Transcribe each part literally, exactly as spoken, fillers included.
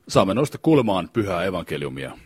Saamme nousta kuulemaan pyhää evankeliumia.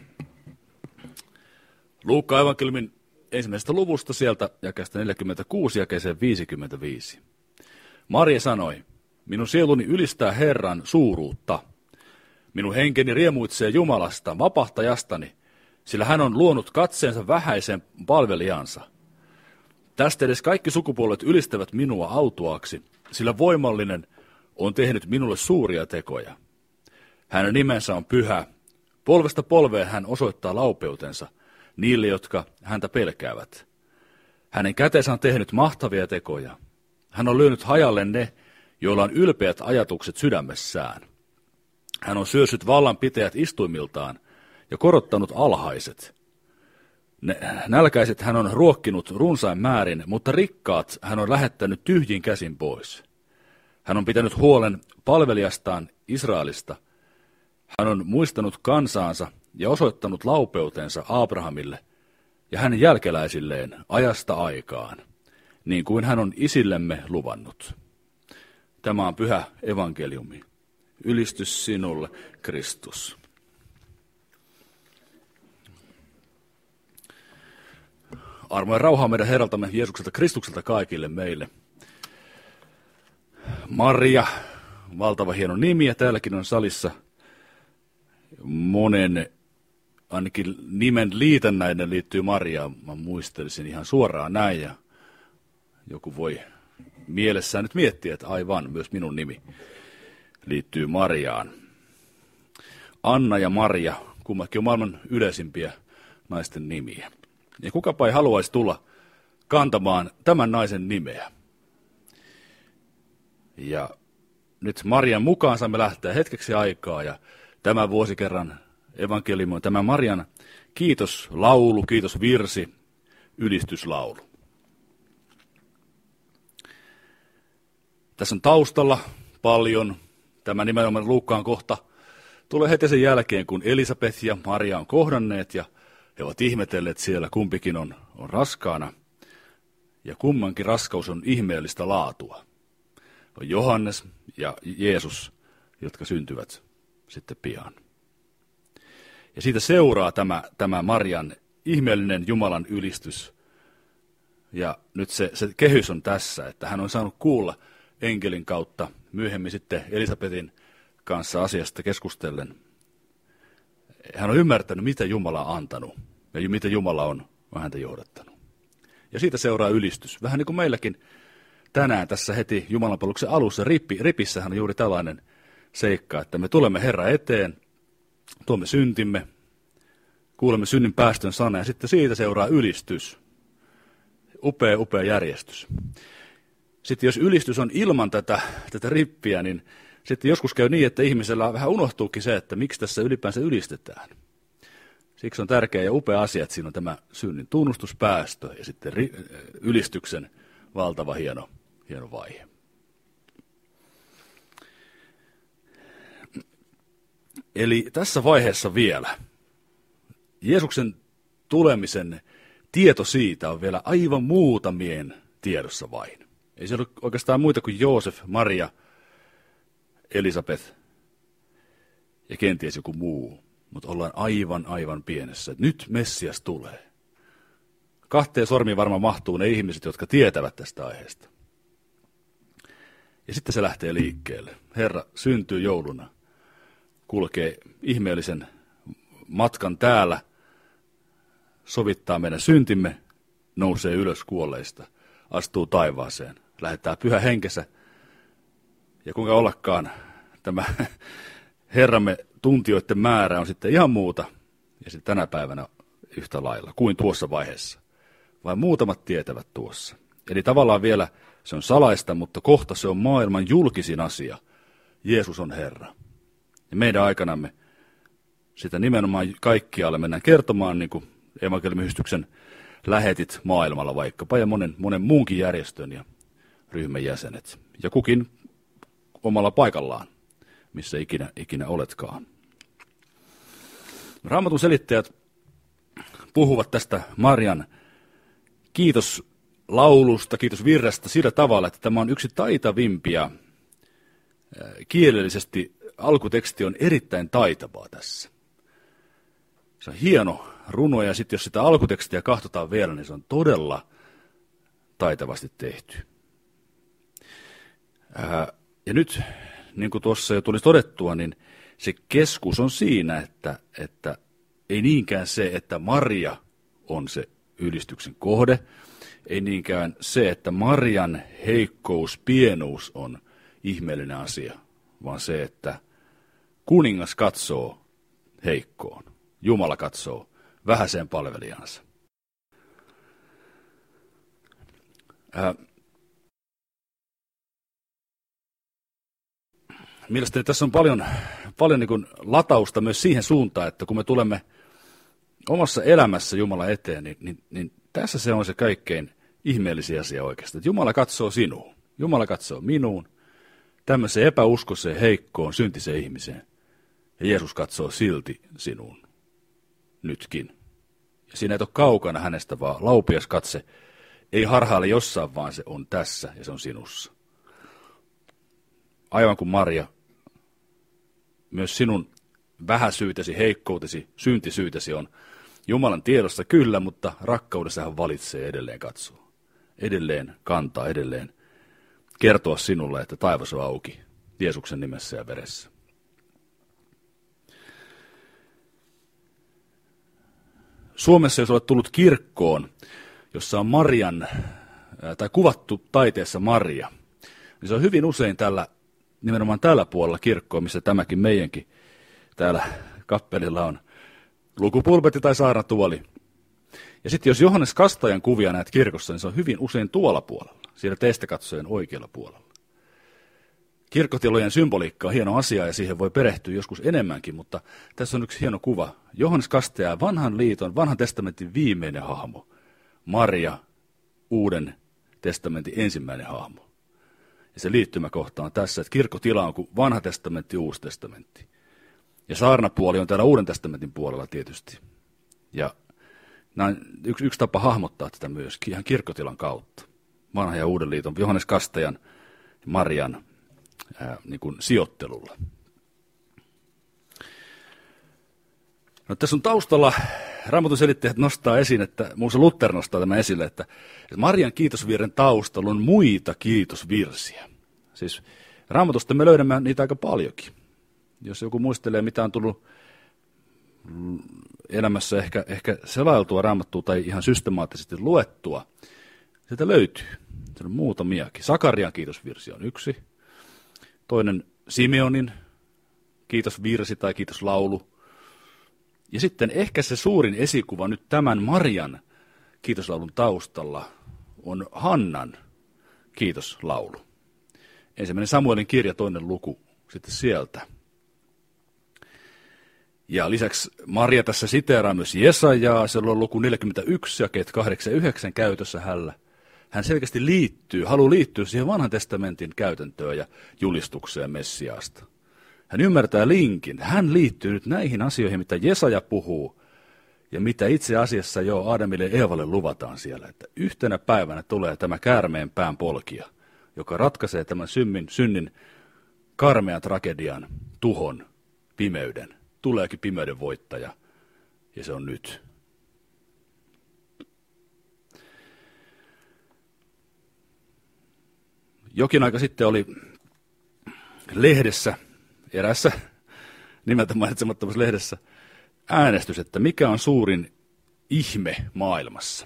Luukkaan evankeliumin ensimmäisestä luvusta sieltä jakeesta neljäkymmentäkuusi jakeeseen viisikymmentäviisi. Maria sanoi, minun sieluni ylistää Herran suuruutta. Minun henkeni riemuitsee Jumalasta, vapahtajastani, sillä hän on luonut katseensa vähäisen palvelijansa. Tästä edes kaikki sukupuolet ylistävät minua autuaaksi, sillä voimallinen on tehnyt minulle suuria tekoja. Hänen nimensä on pyhä. Polvesta polveen hän osoittaa laupeutensa niille, jotka häntä pelkäävät. Hänen käteensä on tehnyt mahtavia tekoja. Hän on lyönyt hajalle ne, joilla on ylpeät ajatukset sydämessään. Hän on syössyt vallanpitäjät istuimiltaan ja korottanut alhaiset. Ne, nälkäiset hän on ruokkinut runsain määrin, mutta rikkaat hän on lähettänyt tyhjin käsin pois. Hän on pitänyt huolen palvelijastaan Israelista. Hän on muistanut kansaansa ja osoittanut laupeutensa Abrahamille ja hänen jälkeläisilleen ajasta aikaan, niin kuin hän on isillemme luvannut. Tämä on pyhä evankeliumi. Ylistys sinulle, Kristus. Armo ja rauhaa meidän Herraltamme Jeesukselta Kristukselta kaikille meille. Maria, valtava hieno nimi, ja täälläkin on salissa monen, ainakin nimen liitännäinen liittyy Mariaan. Mä muistelisin ihan suoraan näin, ja joku voi mielessään nyt miettiä, että aivan, myös minun nimi liittyy Mariaan. Anna ja Maria, kummakin on maailman yleisimpiä naisten nimiä. Ja kukapa ei haluaisi tulla kantamaan tämän naisen nimeä. Ja nyt Marian mukaan saamme lähteä hetkeksi aikaa, ja tämän vuosikerran evankeliumi on tämä Marian kiitoslaulu, kiitosvirsi, ylistyslaulu. Tässä on taustalla paljon. Tämä nimenomaan Luukkaan kohta tulee heti sen jälkeen, kun Elisabeth ja Maria on kohdanneet, ja he ovat ihmetelleet siellä, kumpikin on, on raskaana, ja kummankin raskaus on ihmeellistä laatua. On Johannes ja Jeesus, jotka syntyvät sitten pian. Ja siitä seuraa tämä, tämä Marian ihmeellinen Jumalan ylistys. Ja nyt se, se kehys on tässä, että hän on saanut kuulla enkelin kautta myöhemmin sitten Elisabetin kanssa asiasta keskustellen. Hän on ymmärtänyt, mitä Jumala on antanut ja mitä Jumala on, on häntä johdattanut. Ja siitä seuraa ylistys. Vähän niin kuin meilläkin tänään tässä heti Jumalanpalveluksen alussa ripi, ripissähän on juuri tällainen seikka, että me tulemme Herran eteen, tuomme syntimme, kuulemme synnin päästön sana ja sitten siitä seuraa ylistys. Upea, upea järjestys. Sitten jos ylistys on ilman tätä, tätä rippiä, niin sitten joskus käy niin, että ihmisellä vähän unohtuukin se, että miksi tässä ylipäänsä ylistetään. Siksi on tärkeä ja upea asia, että siinä on tämä synnin tunnustuspäästö ja sitten ylistyksen valtava hieno, hieno vaihe. Eli tässä vaiheessa vielä Jeesuksen tulemisen tieto siitä on vielä aivan muutamien tiedossa vain. Ei se ole oikeastaan muita kuin Joosef, Maria, Elisabeth ja kenties joku muu, mutta ollaan aivan, aivan pienessä. Nyt Messias tulee. Kahteen sormiin varmaan mahtuu ne ihmiset, jotka tietävät tästä aiheesta. Ja sitten se lähtee liikkeelle. Herra syntyy jouluna, kulkee ihmeellisen matkan täällä, sovittaa meidän syntimme, nousee ylös kuolleista, astuu taivaaseen, lähettää pyhä henkensä. Ja kuinka ollakaan tämä Herramme tuntijoiden määrä on sitten ihan muuta, ja sitten tänä päivänä yhtä lailla kuin tuossa vaiheessa. Vain muutamat tietävät tuossa. Eli tavallaan vielä se on salaista, mutta kohta se on maailman julkisin asia. Jeesus on Herra. Ja meidän aikanamme sitä nimenomaan kaikkialle mennään kertomaan, niin kuin evankeliumiyhdistyksen lähetit maailmalla vaikkapa, ja monen, monen muunkin järjestön ja ryhmän jäsenet. Ja kukin omalla paikallaan, missä ikinä, ikinä oletkaan. Raamatun selittäjät puhuvat tästä Marian kiitoslaulusta, kiitosvirrestä sillä tavalla, että tämä on yksi taitavimpia kielellisesti alkuteksti on erittäin taitavaa tässä. Se on hieno runo, ja sitten jos sitä alkutekstiä katsotaan vielä, niin se on todella taitavasti tehty. Ää, ja nyt, niin kuin tuossa jo tuli todettua, niin se keskus on siinä, että, että ei niinkään se, että Maria on se ylistyksen kohde, ei niinkään se, että Marian heikkous, pienuus on ihmeellinen asia, vaan se, että kuningas katsoo heikkoon, Jumala katsoo vähäiseen palvelijansa. Ää, mielestäni tässä on paljon, paljon niin kuin latausta myös siihen suuntaan, että kun me tulemme omassa elämässä Jumala eteen, niin, niin, niin tässä se on se kaikkein ihmeellisin asia oikeastaan. Jumala katsoo sinuun, Jumala katsoo minuun, tämmöiseen epäuskoiseen, heikkoon, syntiseen ihmiseen. Ja Jeesus katsoo silti sinuun, nytkin. Ja siinä et ole kaukana hänestä, vaan laupias katse ei harhaile jossain, vaan se on tässä ja se on sinussa. Aivan kuin Maria, myös sinun vähäsyytesi, heikkoutesi, syntisyytesi on Jumalan tiedossa kyllä, mutta rakkaudessa hän valitsee edelleen katsoa. Edelleen kantaa, edelleen kertoa sinulle, että taivas on auki Jeesuksen nimessä ja veressä. Suomessa, jos olet tullut kirkkoon, jossa on Marian, tai kuvattu taiteessa Maria, niin se on hyvin usein tällä, nimenomaan tällä puolella kirkkoa, missä tämäkin meidänkin täällä kappelilla on lukupulpetti tai saarnatuoli. Ja sitten jos Johannes Kastajan kuvia näet kirkossa, niin se on hyvin usein tuolla puolella, siellä teistä katsojen oikealla puolella. Kirkkotilojen symboliikka on hieno asia ja siihen voi perehtyä joskus enemmänkin, mutta tässä on yksi hieno kuva. Johannes Kastaja, vanhan liiton, vanhan testamentin viimeinen hahmo. Maria, uuden testamentin ensimmäinen hahmo. Ja se liittymäkohta on tässä, että kirkkotila on kuin vanha testamentti, uusi testamentti. Ja saarnapuoli on täällä uuden testamentin puolella tietysti. Ja yksi, yksi tapa hahmottaa tätä myöskin ihan kirkkotilan kautta. Vanha ja uuden liiton, Johannes Kastajan ja Marian ää, niin kuin sijoittelulla. No, tässä on taustalla, Raamatun selittäjät nostaa esiin, että muun muassa Luther nostaa tämän esille, että, että Marian kiitosvirren taustalla on muita kiitosvirsiä. Siis Raamatusta me löydämme niitä aika paljonkin. Jos joku muistelee, mitä on tullut elämässä ehkä, ehkä selailtua Raamattua tai ihan systemaattisesti luettua, sieltä löytyy. Se on muutamiakin. Sakarian kiitosvirsi on yksi. Toinen Simeonin kiitosvirsi tai kiitoslaulu. Ja sitten ehkä se suurin esikuva nyt tämän Marian kiitoslaulun taustalla on Hannan kiitoslaulu. Ensimmäinen Samuelin kirja, toinen luku sitten sieltä. Ja lisäksi Maria tässä siteeraa myös Jesajaa, siellä on luku neljäkymmentäyksi, jakeet kahdeksan ja yhdeksän käytössä hällä. Hän selkeästi liittyy, haluaa liittyä siihen vanhan testamentin käytäntöön ja julistukseen Messiaasta. Hän ymmärtää linkin. Hän liittyy nyt näihin asioihin, mitä Jesaja puhuu, ja mitä itse asiassa jo Aadamille ja Eevalle luvataan siellä, että yhtenä päivänä tulee tämä käärmeen pään polkija, joka ratkaisee tämän synnin, synnin karmean tragedian, tuhon, pimeyden. Tuleekin pimeyden voittaja, ja se on nyt. Jokin aika sitten oli lehdessä, erässä nimeltä mainitsemattomassa lehdessä, äänestys, että mikä on suurin ihme maailmassa.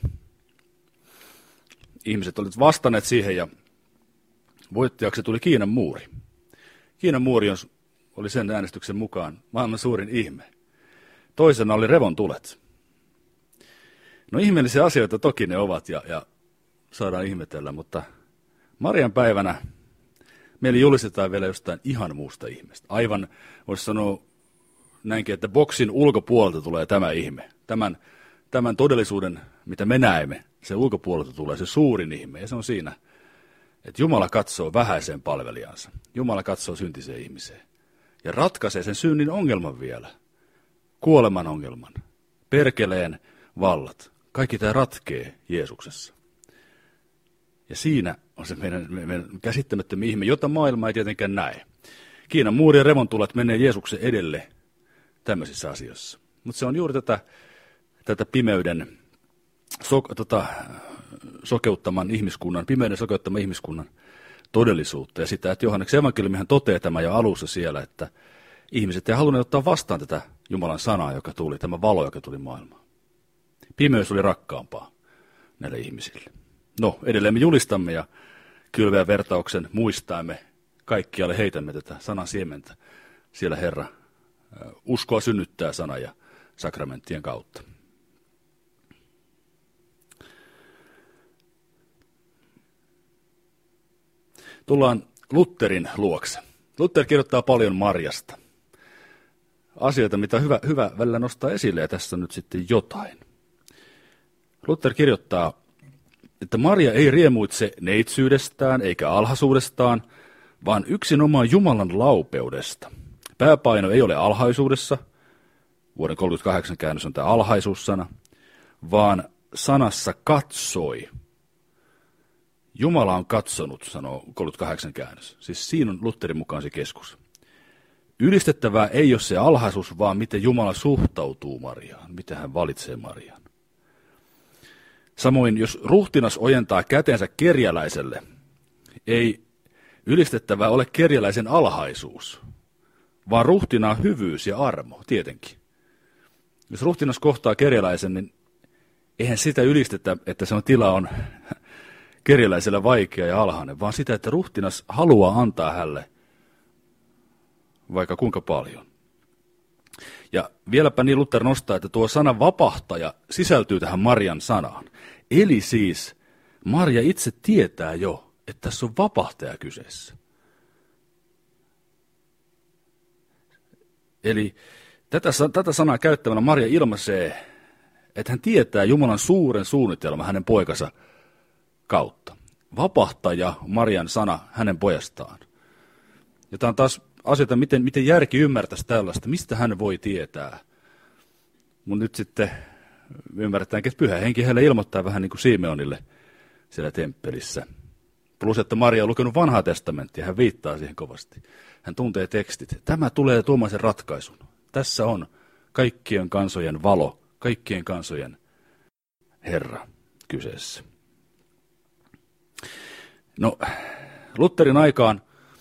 Ihmiset olivat vastanneet siihen, ja voittajaksi tuli Kiinan muuri. Kiinan muuri on oli sen äänestyksen mukaan maailman suurin ihme. Toisena oli revontulet. No ihmeellisiä asioita toki ne ovat ja, ja saadaan ihmetellä, mutta Marian päivänä meille julistetaan vielä jostain ihan muusta ihmeestä. Aivan voisi sanoa näinkin, että boksin ulkopuolelta tulee tämä ihme. Tämän, tämän todellisuuden, mitä me näemme, se ulkopuolelta tulee se suurin ihme. Ja se on siinä, että Jumala katsoo vähäiseen palvelijansa. Jumala katsoo syntiseen ihmiseen. Ja ratkaisee sen synnin ongelman vielä. Kuoleman ongelman. Perkeleen vallat. Kaikki tämä ratkee Jeesuksessa. Ja siinä on se meidän, meidän käsittämättömä ihme, jota maailma ei tietenkään näe. Kiinan muurien revontulet menee Jeesuksen edelle tämmöisissä asioissa. Mutta se on juuri tätä, tätä pimeyden so, tota, sokeuttaman ihmiskunnan, pimeyden sokeuttaman ihmiskunnan todellisuutta. Ja sitä, että Johanneksen evankeliumihan toteaa tämä jo alussa siellä, että ihmiset ei halunneet ottaa vastaan tätä Jumalan sanaa, joka tuli, tämä valo, joka tuli maailmaan. Pimeys oli rakkaampaa näille ihmisille. No, edelleen me julistamme ja kylveä vertauksen muistamme, kaikkialle heitämme tätä sanan siementä. Siellä Herra uskoa synnyttää sana ja sakramenttien kautta. Tullaan Lutherin luokse. Luther kirjoittaa paljon Marjasta. Asioita, mitä hyvä, hyvä välillä nostaa esille, ja tässä on nyt sitten jotain. Luther kirjoittaa, että Maria ei riemuitse neitsyydestään eikä alhaisuudestaan, vaan yksinomaan Jumalan laupeudesta. Pääpaino ei ole alhaisuudessa, vuoden kolmekymmentäkahdeksan käännös on tämä alhaisuussana, vaan sanassa katsoi. Jumala on katsonut, sanoo kolmekymmentäkahdeksan käännös. Siis siinä on Lutherin mukaan se keskus. Ylistettävää ei ole se alhaisuus, vaan miten Jumala suhtautuu Mariaan, miten hän valitsee Mariaan. Samoin, jos ruhtinas ojentaa kätensä kerjäläiselle, ei ylistettävää ole kerjäläisen alhaisuus, vaan ruhtinaan hyvyys ja armo, tietenkin. Jos ruhtinas kohtaa kerjäläisen, niin eihän sitä ylistetä, että se on tila on kerjäläisellä vaikea ja alhainen, vaan sitä, että ruhtinas haluaa antaa hänelle vaikka kuinka paljon. Ja vieläpä niin Luther nostaa, että tuo sana vapahtaja sisältyy tähän Marian sanaan. Eli siis Maria itse tietää jo, että tässä on vapahtaja kyseessä. Eli tätä, tätä sanaa käyttämällä Maria ilmaisee, että hän tietää Jumalan suuren suunnitelman hänen poikansa kautta. Vapahtaja, Marian sana hänen pojastaan. Ja tämä on taas asioita, miten, miten järki ymmärtäisi tällaista, mistä hän voi tietää. Mutta nyt sitten ymmärretäänkin, että Pyhä Henki heille ilmoittaa vähän niin kuin Simeonille siellä temppelissä. Plus, että Maria on lukenut vanhaa testamenttia, hän viittaa siihen kovasti. Hän tuntee tekstit. Tämä tulee tuomaan sen ratkaisun. Tässä on kaikkien kansojen valo, kaikkien kansojen Herra kyseessä. No, Lutherin aikaan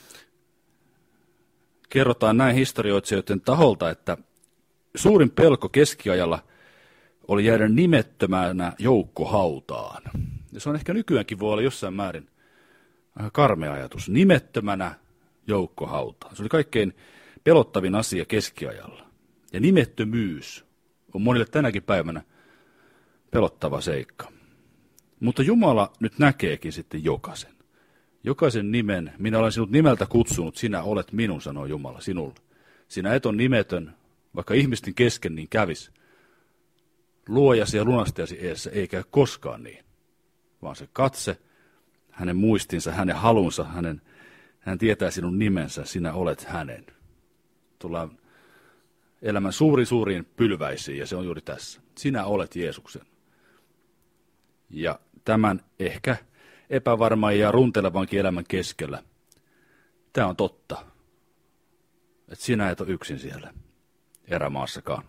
kerrotaan näin historioitsijoiden taholta, että suurin pelko keskiajalla oli jäädä nimettömänä joukkohautaan. Ja se on ehkä nykyäänkin voi olla jossain määrin karmea ajatus. Nimettömänä joukkohautaan. Se oli kaikkein pelottavin asia keskiajalla. Ja nimettömyys on monille tänäkin päivänä pelottava seikka. Mutta Jumala nyt näkeekin sitten jokaisen. Jokaisen nimen, minä olen sinut nimeltä kutsunut, sinä olet minun, sanoo Jumala sinulle. Sinä et ole nimetön, vaikka ihmisten kesken niin kävis. Luojasi ja lunastajasi eessä ei käy koskaan niin, vaan se katse, hänen muistinsa, hänen halunsa, hänen, hän tietää sinun nimensä, sinä olet hänen. Tullaan elämän suuriin suuriin pylväisiin, ja se on juuri tässä. Sinä olet Jeesuksen. Ja tämän ehkä epävarman ja runtelevankin elämän keskellä, tämä on totta, että sinä et ole yksin siellä erämaassakaan.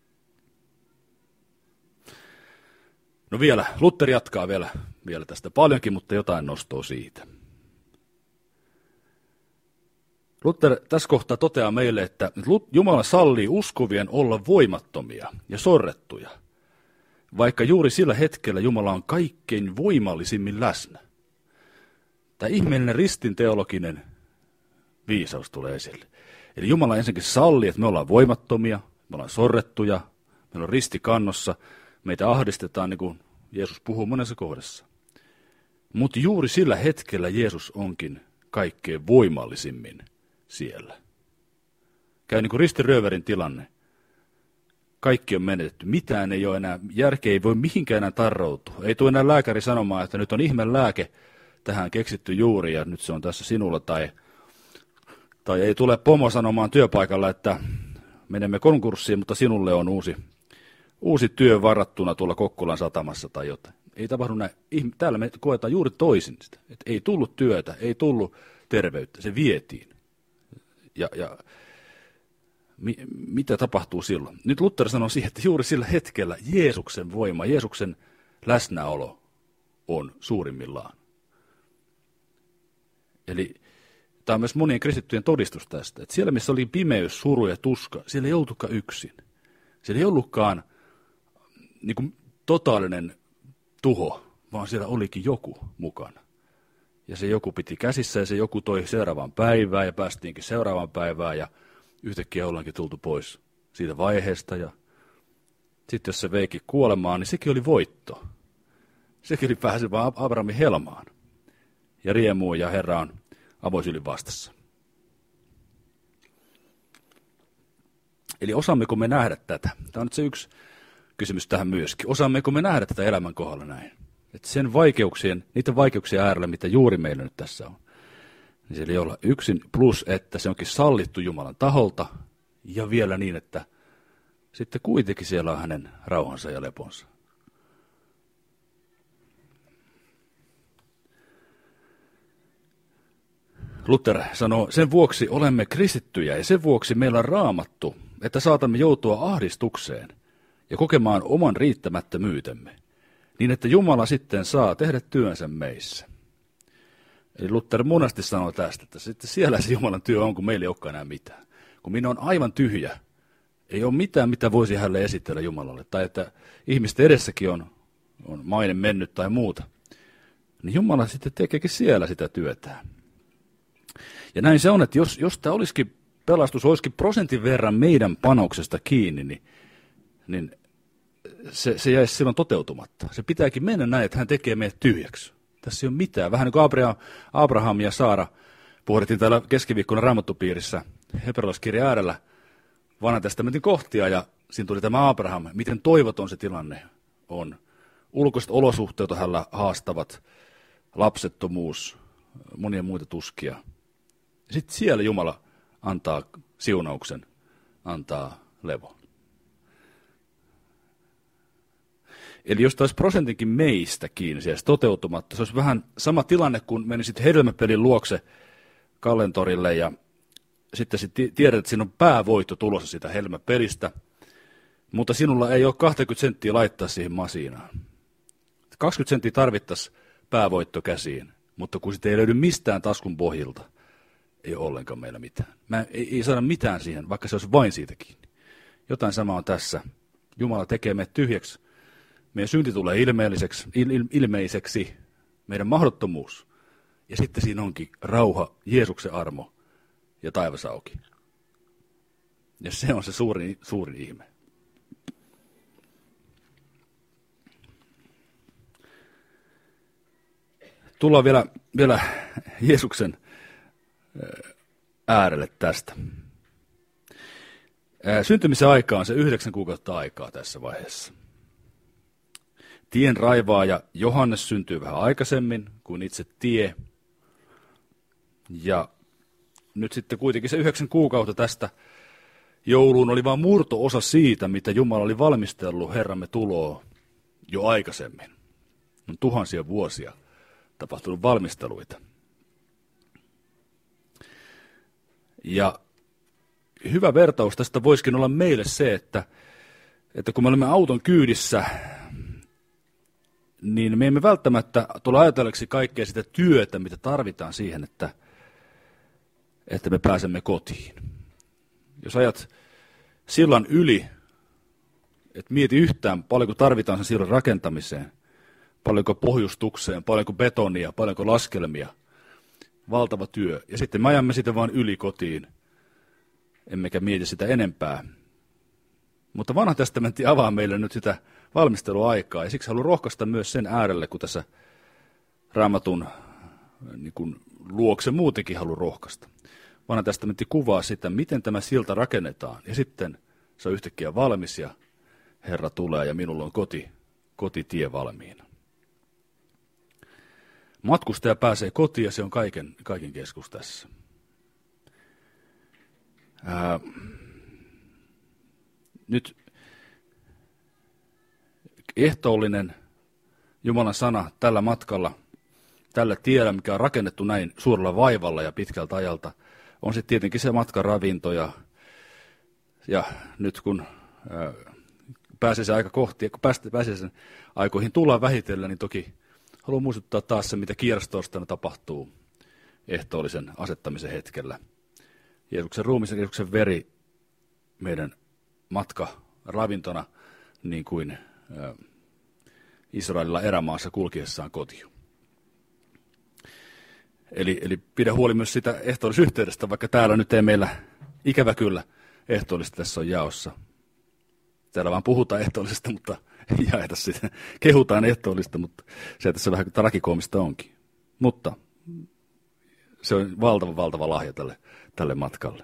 No vielä, Luther jatkaa vielä, vielä tästä paljonkin, mutta jotain nostoo siitä. Luther tässä kohtaa toteaa meille, että Jumala sallii uskovien olla voimattomia ja sorrettuja, vaikka juuri sillä hetkellä Jumala on kaikkein voimallisimmin läsnä. Tämä ihmeellinen ristin teologinen viisaus tulee esille. Eli Jumala ensinnäkin sallii, että me ollaan voimattomia, me ollaan sorrettuja, meillä on risti kannossa, meitä ahdistetaan, niin kuin Jeesus puhuu monessa kohdassa. Mutta juuri sillä hetkellä Jeesus onkin kaikkein voimallisimmin siellä. Käy niin kuin ristirööverin tilanne. Kaikki on menetetty. Mitään ei ole enää, järkeä ei voi mihinkään enää tarroutua. Ei tule enää lääkäri sanomaan, että nyt on ihme lääke tähän keksitty juuri ja nyt se on tässä sinulla. Tai, tai ei tule pomo sanomaan työpaikalla, että menemme konkurssiin, mutta sinulle on uusi, uusi työ varattuna tuolla Kokkolan satamassa tai jotain. Ei tapahdu näin. Täällä me koetaan juuri toisin sitä. Että ei tullut työtä, ei tullut terveyttä, se vietiin. ja, ja mi, mitä tapahtuu silloin? Nyt Luther sanoo siihen, että juuri sillä hetkellä Jeesuksen voima, Jeesuksen läsnäolo on suurimmillaan. Eli tämä on myös monien kristittyjen todistus tästä, että siellä missä oli pimeys, suru ja tuska, siellä ei ollutkaan yksin. Siellä ei ollutkaan niin kuin totaalinen tuho, vaan siellä olikin joku mukana. Ja se joku piti käsissä ja se joku toi seuraavaan päivään ja päästiinkin seuraavaan päivään ja yhtäkkiä ollaankin tultu pois siitä vaiheesta. Ja sitten jos se veikin kuolemaan, niin sekin oli voitto. Sekin oli päässyt vaan Abrahamin helmaan. Ja riemuun ja Herra on avosylin vastassa. Eli osaammeko me nähdä tätä? Tämä on nyt se yksi kysymys tähän myöskin. Osaammeko me nähdä tätä elämän kohdalla näin? Että sen vaikeuksien, niiden vaikeuksien äärellä, mitä juuri meillä nyt tässä on, niin siellä ei olla yksin plus, että se onkin sallittu Jumalan taholta ja vielä niin, että sitten kuitenkin siellä on hänen rauhansa ja leponsa. Luther sanoo, sen vuoksi olemme kristittyjä ja sen vuoksi meillä on raamattu, että saatamme joutua ahdistukseen ja kokemaan oman riittämättömyytemme, niin että Jumala sitten saa tehdä työnsä meissä. Eli Luther monesti sanoo tästä, että sitten siellä se Jumalan työ on, kun meillä ei olekaan enää mitään. Kun minä on aivan tyhjä, ei ole mitään, mitä voisi hänelle esitellä Jumalalle, tai että ihmisten edessäkin on, on maine mennyt tai muuta, niin Jumala sitten tekeekin siellä sitä työtään. Ja näin se on, että jos, jos tämä olisikin, pelastus olisikin prosentin verran meidän panoksesta kiinni, niin, niin se, se jäisi silloin toteutumatta. Se pitääkin mennä näin, että hän tekee meidät tyhjäksi. Tässä ei ole mitään. Vähän niin kuin Abraham, Abraham ja Saara puhuttiin täällä keskiviikkona Raamattupiirissä hebrealaiskirjan äärellä vanhan testamentin kohtia, ja siinä tuli tämä Abraham, miten toivoton se tilanne on. Ulkoiset olosuhteet on hänellä haastavat, lapsettomuus, monia muita tuskia. Sitten siellä Jumala antaa siunauksen, antaa levo. Eli jos taisi prosentinkin meistä kiinni siellä toteutumatta, se olisi vähän sama tilanne, kun menisit hedelmäpelin luokse Kallentorille ja sitten sit tiedät, että siinä on päävoitto tulossa sitä hedelmäpelistä, mutta sinulla ei ole kaksikymmentä senttiä laittaa siihen masiinaan. kaksikymmentä senttiä tarvittaisiin päävoitto käsiin, mutta kun sitä ei löydy mistään taskun pohjilta, ei ole ollenkaan meillä mitään. Mä ei, ei saada mitään siihen, vaikka se olisi vain siitä kiinni. Jotain sama on tässä. Jumala tekee meidät tyhjäksi. Meidän synti tulee ilmeelliseksi, il, il, ilmeiseksi, meidän mahdottomuus. Ja sitten siinä onkin rauha, Jeesuksen armo ja taivas auki. Ja se on se suurin, suurin ihme. Tullaan vielä, vielä Jeesuksen äärelle tästä. Syntymisen aika on se yhdeksän kuukautta aikaa tässä vaiheessa. Tien raivaaja Johannes syntyy vähän aikaisemmin kuin itse tie. Ja nyt sitten kuitenkin se yhdeksän kuukautta tästä jouluun oli vain murto-osa siitä, mitä Jumala oli valmistellut Herramme tuloa jo aikaisemmin. On tuhansia vuosia tapahtunut valmisteluita. Ja hyvä vertaus tästä voisikin olla meille se, että, että kun me olemme auton kyydissä, niin me emme välttämättä tule ajatelleeksi kaikkea sitä työtä, mitä tarvitaan siihen, että, että me pääsemme kotiin. Jos ajat sillan yli, että mieti yhtään paljonko tarvitaan sen sillan rakentamiseen, paljonko pohjustukseen, paljonko betonia, paljonko laskelmia, valtava työ. Ja sitten me ajamme sitä vain yli kotiin, emmekä mieti sitä enempää. Mutta vanha testamentti avaa meille nyt sitä valmisteluaikaa, ja siksi haluan rohkaista myös sen äärelle, kun tässä Raamatun niin kuin luokse muutenkin haluan rohkaista. Vanha testamentti kuvaa sitä, miten tämä silta rakennetaan, ja sitten se on yhtäkkiä valmis, ja Herra tulee, ja minulla on koti, kotitie valmiina. Matkustaja pääsee kotiin, ja se on kaiken, kaiken keskus tässä. Ää, nyt ehtoollinen Jumalan sana tällä matkalla, tällä tiellä, mikä on rakennettu näin suurella vaivalla ja pitkältä ajalta, on sitten tietenkin se matkaravinto ja, ja nyt kun ää, pääsee se aika kohti, ja kun pääsee, pääsee sen aikoihin tullaan vähitellen, niin toki haluan muistuttaa taas se, mitä kierrastorstaina tapahtuu ehtoollisen asettamisen hetkellä. Jeesuksen ruumis ja Jeesuksen veri meidän matkaravintona, niin kuin ää, Israelilla erämaassa kulkiessaan kotiin. Eli, eli pidä huoli myös sitä ehtoollisyhteydestä, vaikka täällä nyt ei meillä ikävä kyllä ehtoollista tässä on jaossa. Täällä vaan puhutaan ehtoollisesta, mutta ei jaeta sitä. Kehutaan ehtoollista, mutta se tässä vähän trakikoomista onkin. Mutta se on valtava, valtava lahja tälle, tälle matkalle.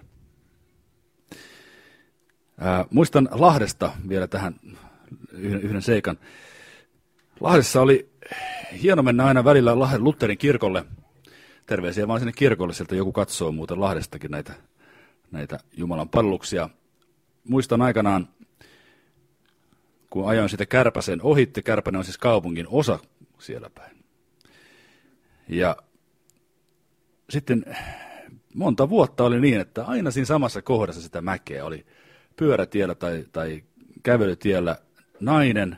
Ää, muistan Lahdesta vielä tähän yhden, yhden seikan. Lahdessa oli hieno mennä aina välillä Lahden Lutherin kirkolle. Terveisiä vaan sinne kirkolle, sieltä joku katsoo muuten Lahdestakin näitä, näitä Jumalan palveluksia. Muistan aikanaan, kun ajoin sitä Kärpäsen ohitte, Kärpänen on siis kaupungin osa siellä päin. Ja sitten monta vuotta oli niin, että aina siinä samassa kohdassa sitä mäkeä oli pyörätiellä tai, tai kävelytiellä nainen.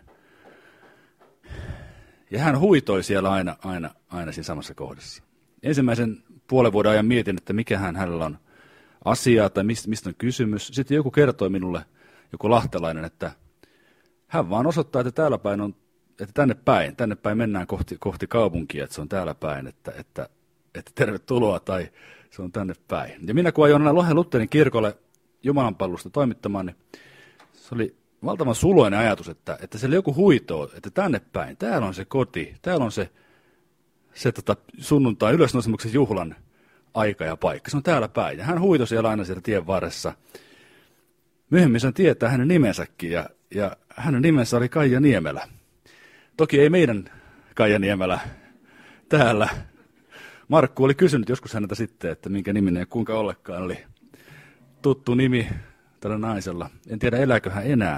Ja hän huitoi siellä aina, aina, aina siinä samassa kohdassa. Ensimmäisen puolen vuoden ajan mietin, että mikähän hänellä on asiaa tai mistä, mistä on kysymys. Sitten joku kertoi minulle, joku lahtelainen, että hän vaan osoittaa, että täällä päin on, että tänne päin, tänne päin mennään kohti, kohti kaupunkia, että se on täällä päin, että, että, että tervetuloa tai se on tänne päin. Ja minä kun ajoin aina Lahden Lutherin kirkolle Jumalanpalvelusta toimittamaan, niin se oli valtavan suloinen ajatus, että, että siellä joku huitoo, että tänne päin, täällä on se koti, täällä on se, se tota, sunnuntai ylösnousemuksen juhlan aika ja paikka. Se on täällä päin. Ja hän huitoi siellä aina siellä tien varressa. Myöhemmin sen tietää hänen nimensäkin, ja, ja hänen nimensä oli Kaija Niemelä. Toki ei meidän Kaija Niemelä täällä. Markku oli kysynyt joskus häneltä sitten, että minkä niminen ja kuinka ollekaan oli tuttu nimi tällä naisella. En tiedä, elääkö hän enää.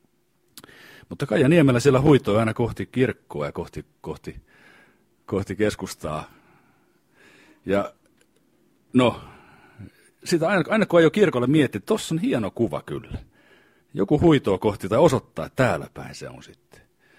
Mutta Kaija Niemelä siellä huitoi aina kohti kirkkoa ja kohti, kohti, kohti keskustaa. Ja no, sitä aina, aina kun ajoi kirkolle miettii, että tuossa on hieno kuva kyllä. Joku huitoo kohti tai osoittaa, että täällä päin se on sitten.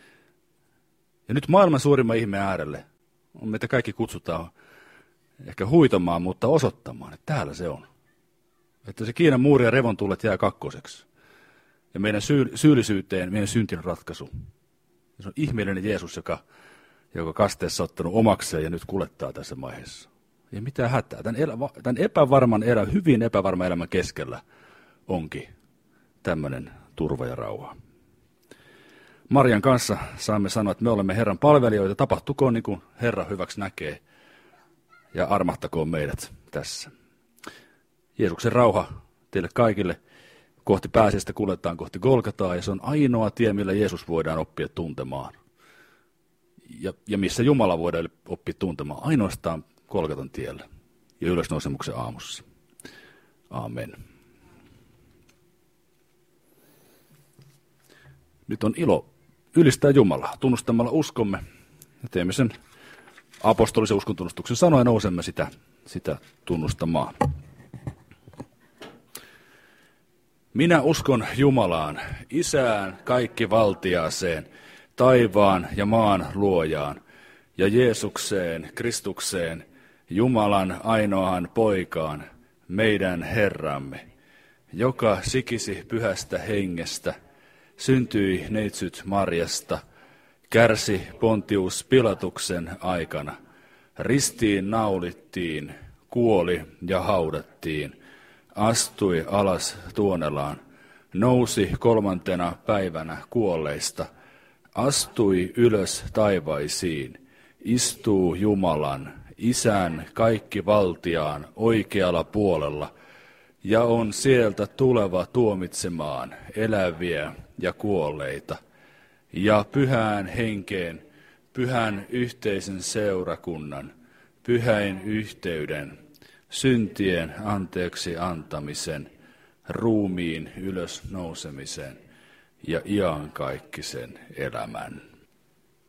Ja nyt maailman suurimman ihmeen äärelle on meitä kaikki kutsutaan ehkä huitomaan, mutta osoittamaan, että täällä se on. Että se Kiinan muuri ja revontullet jää kakkoseksi. Ja meidän syy, syyllisyyteen, meidän syntin ratkaisu. Ja se on ihmeellinen Jeesus, joka, joka kasteessa on ottanut omakseen ja nyt kuljettaa tässä vaiheessa. Ei mitään hätää. Tämän, elä, tämän epävarman elä, hyvin epävarman elämän keskellä onkin tämmöinen turva ja rauha. Marian kanssa saamme sanoa, että me olemme Herran palvelijoita. Tapahtukoon niin kuin Herra hyväksi näkee ja armahtakoon meidät tässä. Jeesuksen rauha teille kaikille. Kohti pääsiäistä kuljetaan kohti Golgataa ja se on ainoa tie, millä Jeesus voidaan oppia tuntemaan. Ja, ja missä Jumala voidaan oppia tuntemaan ainoastaan Golgatan tiellä ja ylösnousemuksen aamussa. Amen. Nyt on ilo ylistää Jumalaa tunnustamalla uskomme ja teemme sen apostolisen uskontunnustuksen sanoen ja nousemme sitä, sitä tunnustamaan. Minä uskon Jumalaan, Isään kaikkivaltiaaseen, taivaan ja maan luojaan, ja Jeesukseen, Kristukseen, Jumalan ainoaan poikaan, meidän Herramme, joka sikisi pyhästä hengestä, syntyi neitsyt Marjasta, kärsi Pontius Pilatuksen aikana, ristiin naulittiin, kuoli ja haudattiin, astui alas tuonelaan, nousi kolmantena päivänä kuolleista, astui ylös taivaisiin, istuu Jumalan, Isän kaikkivaltiaan oikealla puolella, ja on sieltä tuleva tuomitsemaan eläviä ja kuolleita, ja pyhään henkeen, pyhän yhteisen seurakunnan, pyhäin yhteyden, syntien anteeksi antamisen, ruumiin ylösnousemisen ja iankaikkisen elämän.